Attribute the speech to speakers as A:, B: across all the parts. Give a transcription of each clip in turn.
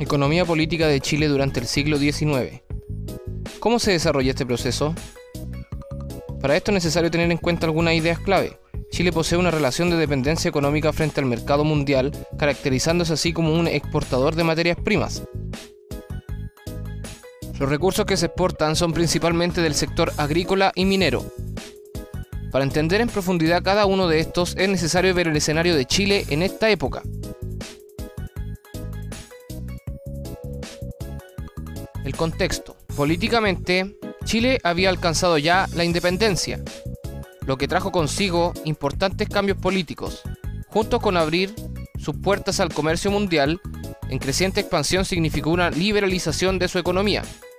A: Economía política de Chile durante el siglo XIX. ¿Cómo se desarrolla este proceso? Para esto es necesario tener en cuenta algunas ideas clave. Chile posee una relación de dependencia económica frente al mercado mundial, caracterizándose así como un exportador de materias primas. Los recursos que se exportan son principalmente del sector agrícola y minero. Para entender en profundidad cada uno de estos es necesario ver el escenario de Chile en esta época. El contexto. Políticamente, Chile había alcanzado ya la independencia, lo que trajo consigo importantes cambios políticos, junto con abrir sus puertas al comercio mundial. En creciente expansión significó una liberalización de su economía.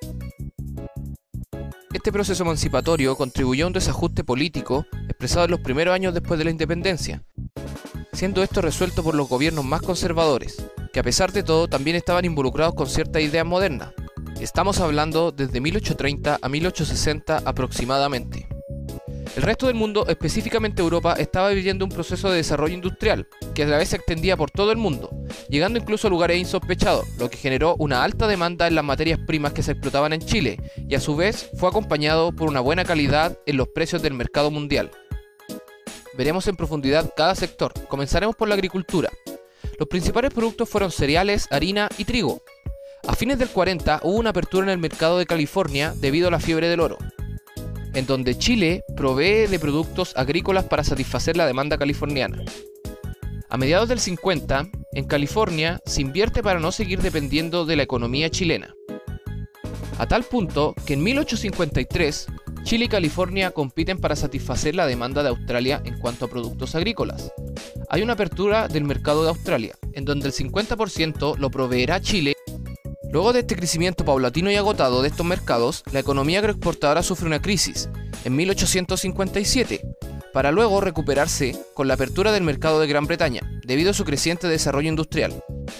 A: Este proceso emancipatorio contribuyó a un desajuste político expresado en los primeros años después de la independencia, siendo esto resuelto por los gobiernos más conservadores, que a pesar de todo también estaban involucrados con ciertas ideas modernas. Estamos hablando desde 1830 a 1860 aproximadamente. El resto del mundo, específicamente Europa, estaba viviendo un proceso de desarrollo industrial, que a la vez se extendía por todo el mundo, llegando incluso a lugares insospechados, lo que generó una alta demanda en las materias primas que se explotaban en Chile, y a su vez fue acompañado por una buena calidad en los precios del mercado mundial. Veremos en profundidad cada sector. Comenzaremos por la agricultura. Los principales productos fueron cereales, harina y trigo. A fines del 40 hubo una apertura en el mercado de California debido a la fiebre del oro, en donde Chile provee de productos agrícolas para satisfacer la demanda californiana. A mediados del 50, en California se invierte para no seguir dependiendo de la economía chilena, a tal punto que en 1853 Chile y California compiten para satisfacer la demanda de Australia en cuanto a productos agrícolas. Hay una apertura del mercado de Australia, en donde el 50% lo proveerá Chile. Luego de este crecimiento paulatino y agotado de estos mercados, la economía agroexportadora sufre una crisis en 1857, para luego recuperarse con la apertura del mercado de Gran Bretaña, debido a su creciente desarrollo industrial.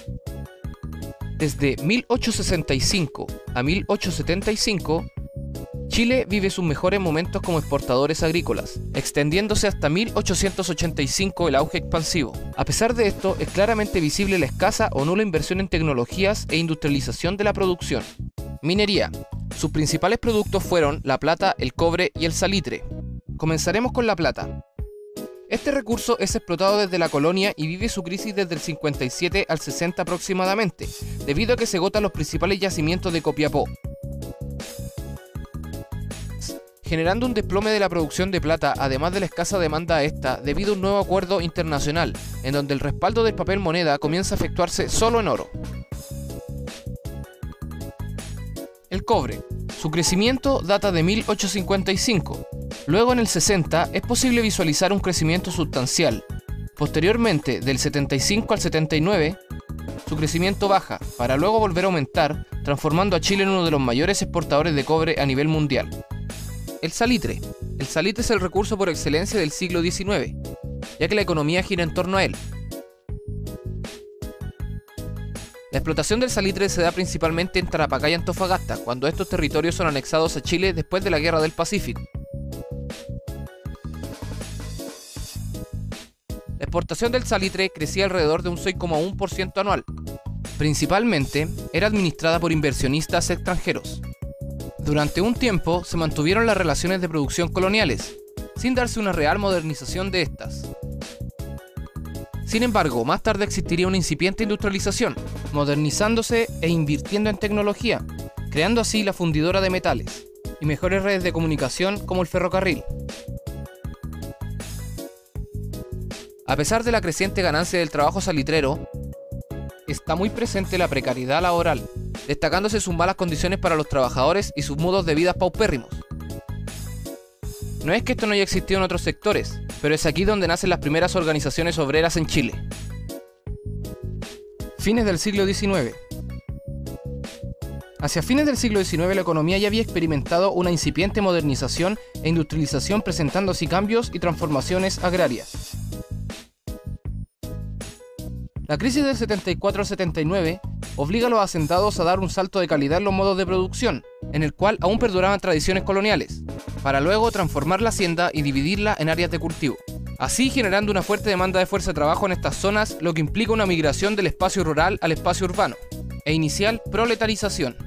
A: Desde 1865 a 1875, Chile vive sus mejores momentos como exportadores agrícolas, extendiéndose hasta 1885 el auge expansivo. A pesar de esto, es claramente visible la escasa o nula inversión en tecnologías e industrialización de la producción. Minería. Sus principales productos fueron la plata, el cobre y el salitre. Comenzaremos con la plata. Este recurso es explotado desde la colonia y vive su crisis desde el 57 al 60 aproximadamente, debido a que se agotan los principales yacimientos de Copiapó, generando un desplome de la producción de plata, además de la escasa demanda a esta, debido a un nuevo acuerdo internacional, en donde el respaldo del papel moneda comienza a efectuarse solo en oro. El cobre. Su crecimiento data de 1855. Luego en el 60 es posible visualizar un crecimiento sustancial. Posteriormente, del 75 al 79, su crecimiento baja, para luego volver a aumentar, transformando a Chile en uno de los mayores exportadores de cobre a nivel mundial. El salitre. El salitre es el recurso por excelencia del siglo XIX, ya que la economía gira en torno a él. La explotación del salitre se da principalmente en Tarapacá y Antofagasta, cuando estos territorios son anexados a Chile después de la Guerra del Pacífico. La exportación del salitre crecía alrededor de un 6,1% anual. Principalmente, era administrada por inversionistas extranjeros. Durante un tiempo se mantuvieron las relaciones de producción coloniales, sin darse una real modernización de estas. Sin embargo, más tarde existiría una incipiente industrialización, modernizándose e invirtiendo en tecnología, creando así la fundidora de metales y mejores redes de comunicación como el ferrocarril. A pesar de la creciente ganancia del trabajo salitrero, está muy presente la precariedad laboral, destacándose sus malas condiciones para los trabajadores y sus modos de vida paupérrimos. No es que esto no haya existido en otros sectores, pero es aquí donde nacen las primeras organizaciones obreras en Chile. Fines del siglo XIX. Hacia fines del siglo XIX la economía ya había experimentado una incipiente modernización e industrialización, presentando así cambios y transformaciones agrarias. La crisis del 74 al 79 obliga a los hacendados a dar un salto de calidad en los modos de producción, en el cual aún perduraban tradiciones coloniales, para luego transformar la hacienda y dividirla en áreas de cultivo. así generando una fuerte demanda de fuerza de trabajo en estas zonas, lo que implica una migración del espacio rural al espacio urbano. e inicial proletarización.